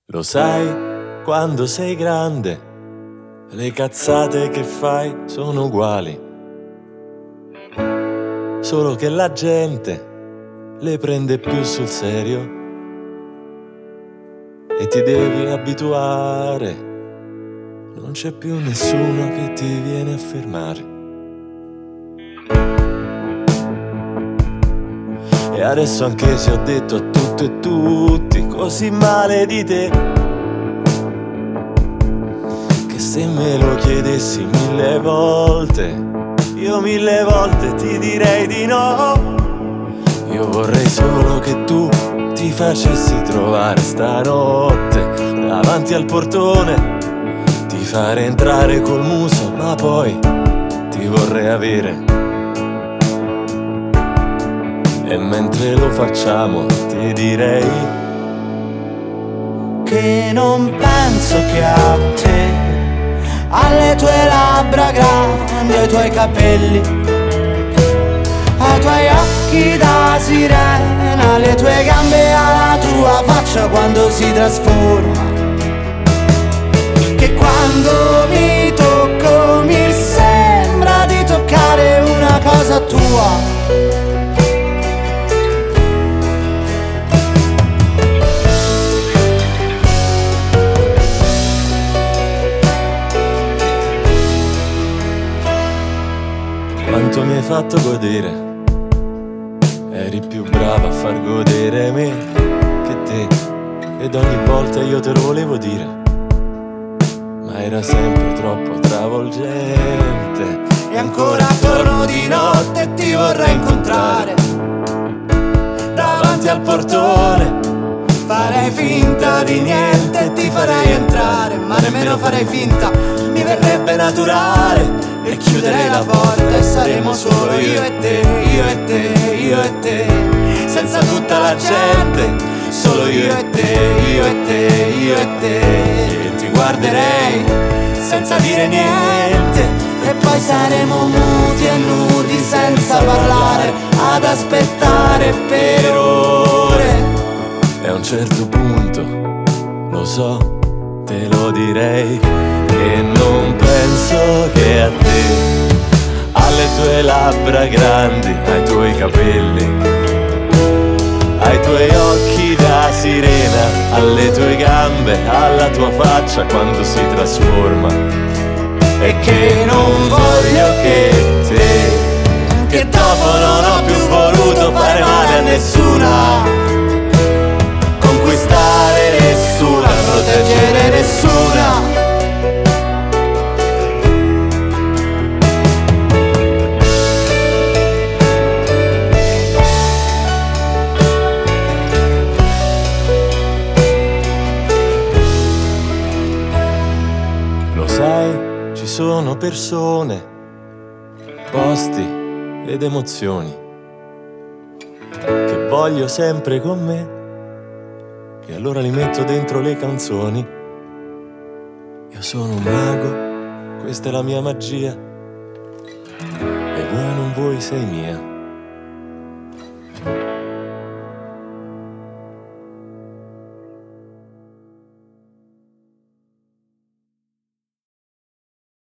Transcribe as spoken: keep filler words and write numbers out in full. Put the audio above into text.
Lo sai, quando sei grande, le cazzate che fai sono uguali, solo che la gente le prende più sul serio e ti devi abituare, non c'è più nessuno che ti viene a fermare. E adesso anche se ho detto a tutto e tutti così male di te, che se me lo chiedessi mille volte, io mille volte ti direi di no. Io vorrei solo che tu ti facessi trovare stanotte davanti al portone, ti fare entrare col muso, ma poi ti vorrei avere. E mentre lo facciamo ti direi che non penso che a te, alle tue labbra grandi, ai tuoi capelli, ai tuoi occhi da sirena, alle tue gambe, alla tua faccia quando si trasforma, che quando mi tocco mi sembra di toccare una cosa tua. Quanto mi hai fatto godere, eri più brava a far godere me che te, ed ogni volta io te lo volevo dire, ma era sempre troppo travolgente. E ancora torno di notte e ti vorrei incontrare Davanti al portone farei finta di niente e ti farei entrare, ma nemmeno farei finta, mi verrebbe naturale. E chiuderei la porta e saremo solo io e te, io e te, io e te, senza tutta la gente, solo io e te, io e te, io e te. E ti guarderei senza dire niente, e poi saremo muti e nudi senza parlare, ad aspettare per ore. E a un certo punto, lo so, te lo direi, che non penso che a te, alle tue labbra grandi, ai tuoi capelli, ai tuoi occhi da sirena, alle tue gambe, alla tua faccia quando si trasforma, e che non voglio che te, che dopo non ho più voluto fare male a nessuna, conquistare nessuna, proteggere nessuna. Lo sai, ci sono persone, posti ed emozioni che voglio sempre con me, e allora li metto dentro le canzoni. Io sono un mago, questa è la mia magia, e vuoi o non vuoi sei mia.